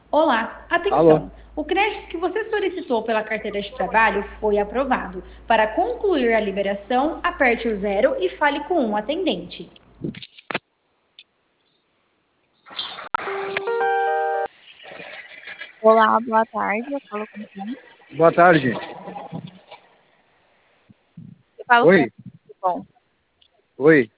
Olá, Alô? atenção! O crédito que você solicitou pela carteira de trabalho foi aprovado. Para concluir a liberação, aperte o zero e fale com um atendente. Olá, boa tarde. Eu falo com quem? Boa tarde. Eu falo com Oi, o bom. oi.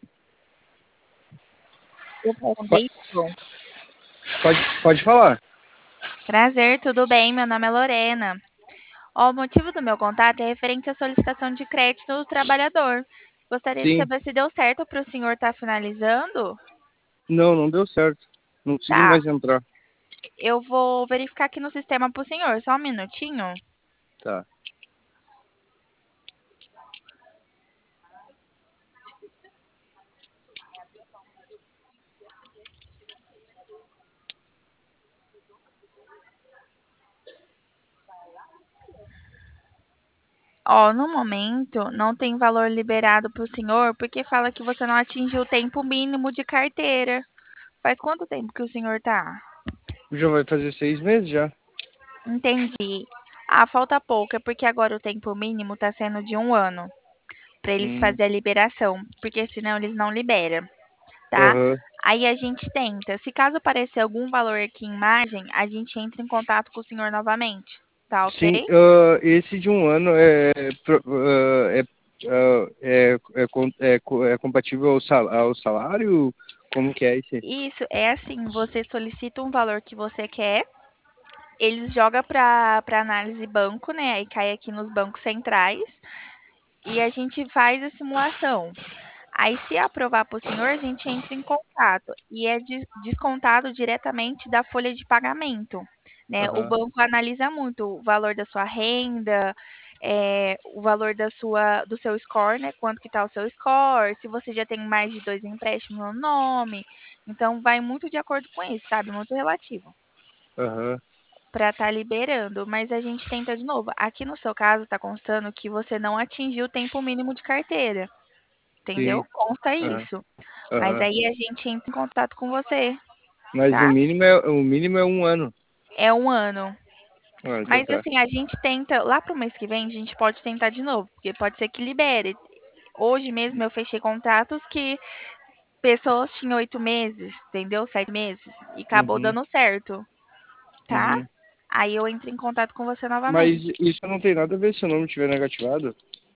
Eu falo com Po- Davidson. pode falar? Prazer, tudo bem? Meu nome é Lorena. Ó, o motivo do meu contato é referente à solicitação de crédito do trabalhador. Gostaria de Sim. saber se deu certo para o senhor estar finalizando. Não, não deu certo. Não consegui Tá, mais entrar. eu vou verificar aqui no sistema para o senhor. Só um minutinho. Tá. Ó, no momento, não tem valor liberado para o senhor porque fala que você não atingiu o tempo mínimo de carteira. Faz quanto tempo que o senhor tá? Já vai fazer 6 meses já. Entendi. Ah, falta pouco, é porque agora o tempo mínimo está sendo de 1 ano, para eles Hum, fazer a liberação, porque senão eles não liberam, tá? Aham. Aí a gente tenta. Se caso aparecer algum valor aqui em margem, a gente entra em contato com o senhor novamente, tá Sim, ok? esse de 1 ano é compatível ao salário? Como que é esse? Isso é assim, você solicita um valor que você quer, eles jogam para análise banco, né? Aí cai aqui nos bancos centrais e a gente faz a simulação. Aí, se aprovar para o senhor, a gente entra em contato e é descontado diretamente da folha de pagamento, né? O Aham, banco analisa muito o valor da sua renda, o valor do seu score, né? Quanto que está o seu score, se você já tem mais de 2 empréstimos no nome. Então, vai muito de acordo com isso, sabe? Muito relativo aham. para estar liberando, mas a gente tenta de novo. Aqui no seu caso, está constando que você não atingiu o tempo mínimo de carteira, entendeu? Sim. Consta Aham, isso. Mas aham. aí a gente entra em contato com você, Mas tá? o mínimo é 1 ano. É 1 ano. Ah, então Mas tá. assim, a gente tenta, lá pro mês que vem, a gente pode tentar de novo, porque pode ser que libere. Hoje mesmo eu fechei contratos que pessoas tinham 8 meses, entendeu? 7 meses, e acabou Uhum, dando certo, tá? uhum. Aí eu entro em contato com você Mas novamente. isso não tem nada a ver se o nome estiver negativado.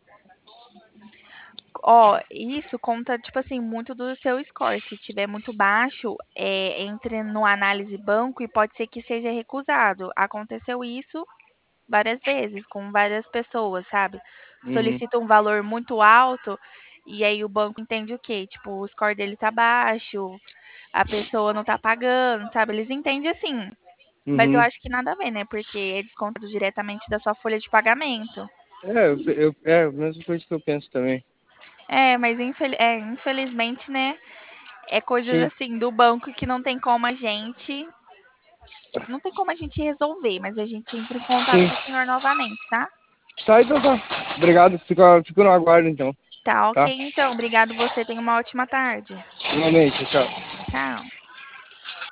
Ó, isso conta, tipo assim, muito do seu score. Se tiver muito baixo, entre no análise banco e pode ser que seja recusado. Aconteceu isso várias vezes com várias pessoas, sabe? Uhum, Solicita um valor muito alto e aí o banco entende o quê? Tipo, o score dele tá baixo, a pessoa não tá pagando, sabe? Eles entendem assim. Mas eu uhum. acho que nada a ver, né? Porque é descontado diretamente da sua folha de pagamento. É a mesma coisa que eu penso também. É, mas infelizmente, né? É coisas Sim, assim do banco que não tem como a gente resolver, mas a gente entra em contato sim. com o senhor novamente, tá? Tá, então tá. Obrigado. Fico no aguardo, então. Tá, ok, Tá? então. Obrigado você. Tenha uma ótima tarde. Igualmente, tchau. Tchau.